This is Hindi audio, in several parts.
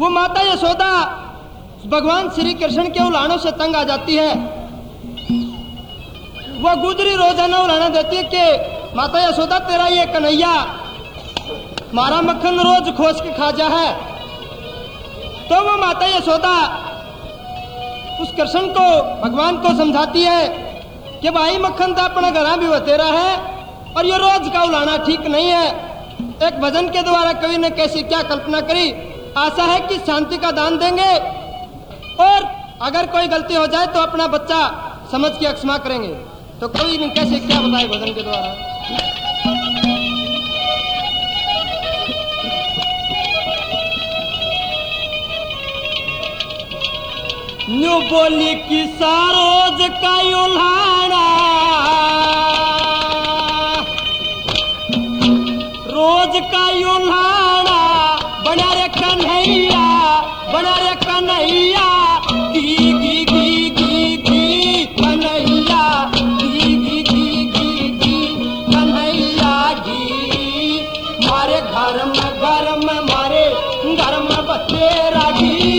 वो माता यशोदा भगवान श्री कृष्ण के उलाहनों से तंग आ जाती है। वो गुजरी रोजाना उलाहना देती है कि माता यशोदा तेरा ये कन्हैया मारा मक्खन रोज खोस के खा जा है। तो वो माता यशोदा उस कृष्ण को भगवान को समझाती है कि भाई मक्खन तो अपना घरा भी तेरा है और ये रोज का उलाहना ठीक नहीं है। एक भजन के द्वारा कवि ने कैसी क्या कल्पना करी, आशा है कि शांति का दान देंगे और अगर कोई गलती हो जाए तो अपना बच्चा समझ के क्षमा करेंगे। तो कवि ने कैसे क्या बताए भजन के द्वारा। न्यू बोली कि सारोज का उल्हाना रोज का उल्हाना बना रे कन्हैया बना रे कन्हैया गी गी गी गी गी कन्हैया गी गी गी गी गी कन्हैया गी मारे घर में मारे घर में बच्चे रागी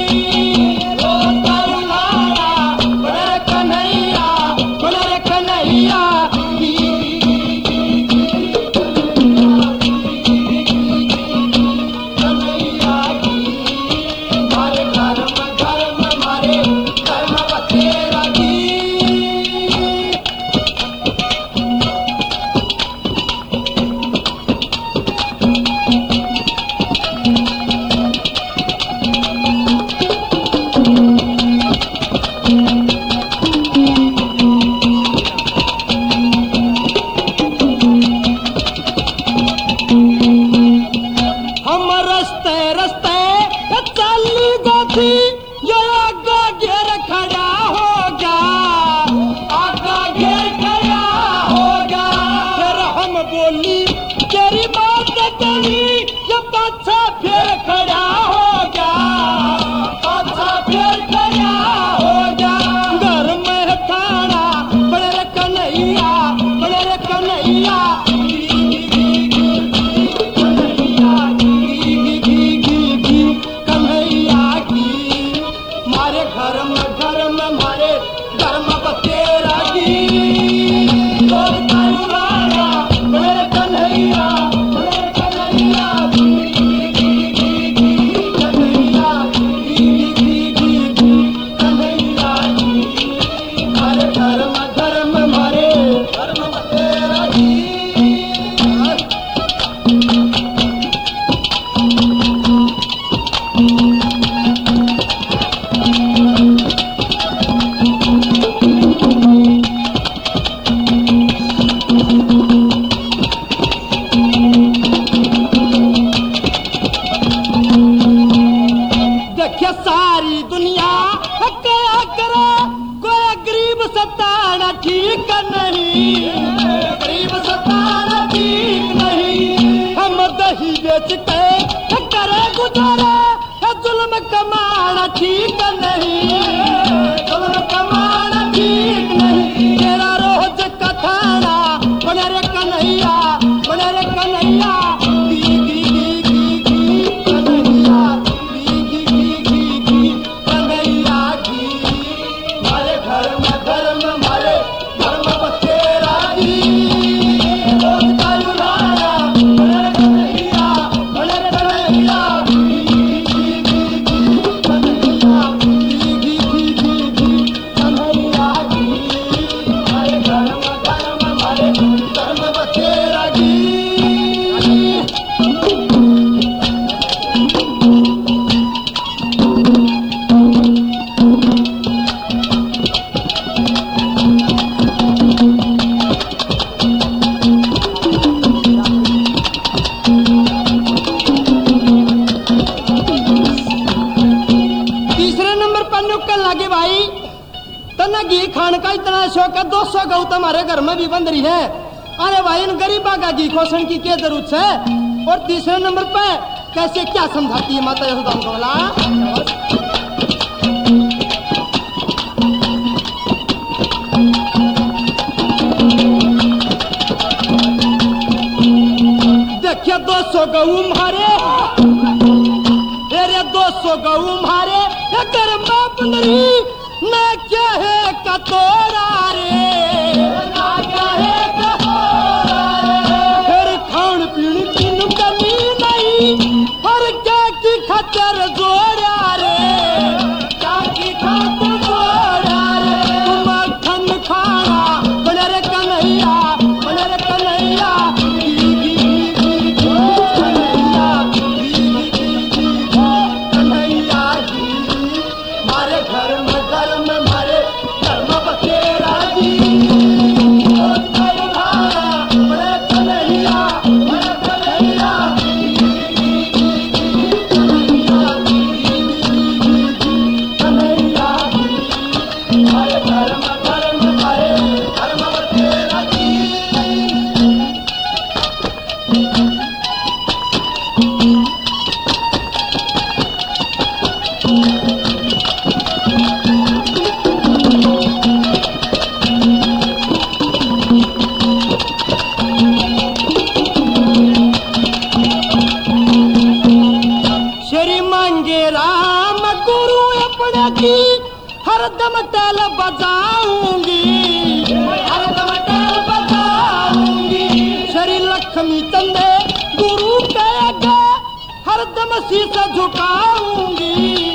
शौक 200 गौ तुम्हारे घर में भी बंद रही है। अरे भाई इन गरीबा का घी खोसन की क्या जरूरत है। और तीसरे नंबर पे कैसे क्या समझाती है माता यशोदा को बोला देखिए 200 गऊ मारे 200 सो गऊ मारे घर में पंडरी न क्या है कतोरा रे ना क्या है कतोरा रे फिर खान पीन की कमी नहीं और क्या की खतर जोड़ा रे क्या की खतर जोड़ा रे मक्खन खाना बने रे कन्हैया हरदम टैल बजाऊंगी हरदम टैल बजाऊंगी श्री लक्ष्मी चंदे गुरु के आगे हरदम शीश झुकाऊंगी